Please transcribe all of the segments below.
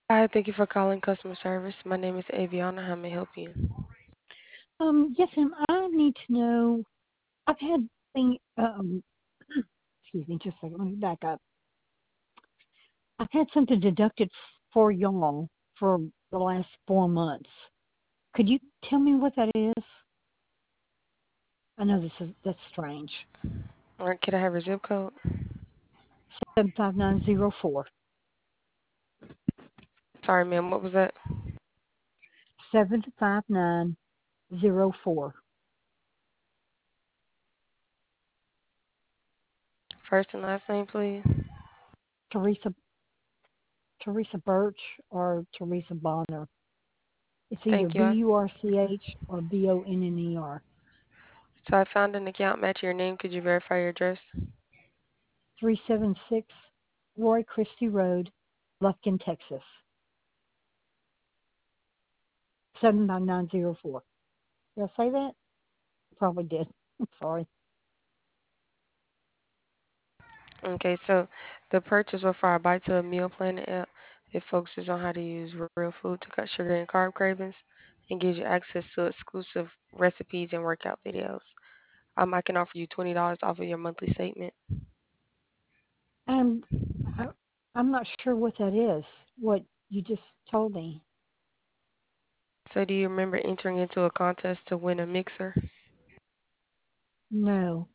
Hi, thank you for calling customer service. My name is Aviana. How may I help you? Yes, ma'am. I need to know. I've had thing. Excuse me, just a second. Let me back up. I've had something deducted for y'all for the last 4 months. Could you tell me what that is? I know that's strange. All right, can I have your zip code? 75904. Sorry, ma'am. What was that? 75904. First and last name, please. Teresa Teresa Birch or Teresa Bonner. It's either Thank you. Burch or Bonner. So I found an account matching your name. Could you verify your address? 376 Roy Christie Road, Lufkin, Texas. 79904. Did I say that? Probably did. I'm sorry. Okay, so the purchase was for our Bite to a Meal Plan app. It focuses on how to use real food to cut sugar and carb cravings and gives you access to exclusive recipes and workout videos. I can offer you $20 off of your monthly statement. And I, I'm not sure what that is, what you just told me. So do you remember entering into a contest to win a mixer? No.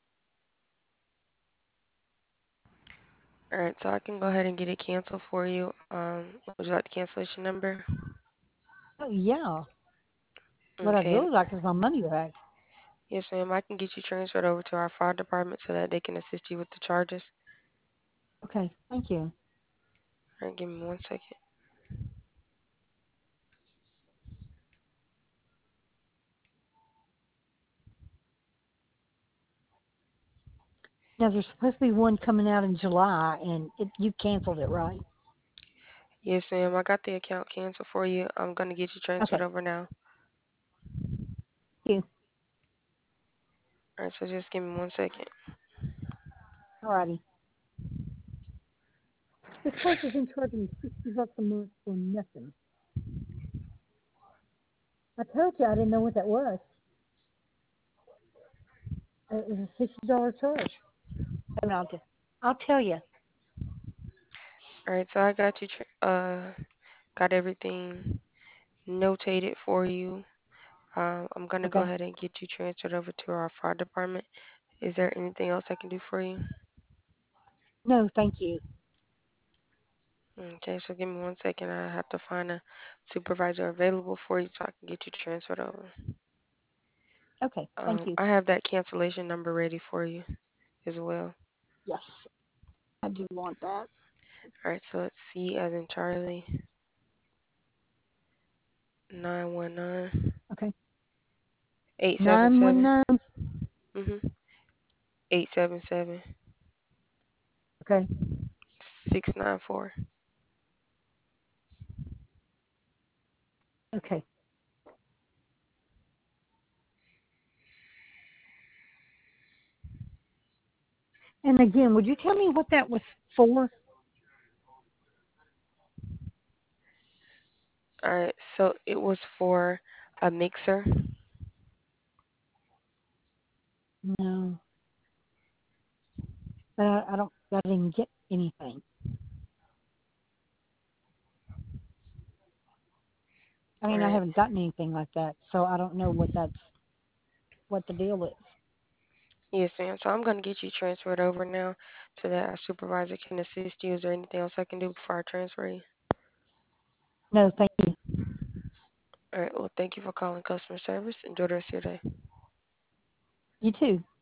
All right, so I can go ahead and get it canceled for you. Would you like the cancellation number? Oh, yeah. What I'd Okay. really like is my money back. Yes, ma'am. I can get you transferred over to our fire department so that they can assist you with the charges. Okay, thank you. All right, give me 1 second. Now, there's supposed to be one coming out in July, and you canceled it, right? Yes, ma'am. I got the account canceled for you. I'm gonna get you transferred Okay, over now. thank you. All right, so just give me 1 second. Alrighty. This place has been charging me $60 a month for nothing. I told you I didn't know what that was. It was a $60 charge. And I'll tell you. All right, so I got you. Got everything notated for you. I'm gonna go Okay. ahead and get you transferred over to our fire department. Is there anything else I can do for you? No, thank you. Okay, so give me 1 second. I have to find a supervisor available for you so I can get you transferred over. Okay, thank you. I have that cancellation number ready for you as well. Yes, I do want that. All right, so it's C as in Charlie, 919 Okay. 877. 919. Mhm. 877 Okay. 694. Okay. And again, would you tell me what that was for? All right, so it was for a mixer. No, but I don't. I didn't get anything. I All mean, I right. haven't gotten anything like that, so I don't know what the deal is. Yes, ma'am. So I'm going to get you transferred over now so that our supervisor can assist you. Is there anything else I can do before I transfer you? No, thank you. All right. Well, thank you for calling customer service. Enjoy the rest of your day. You too.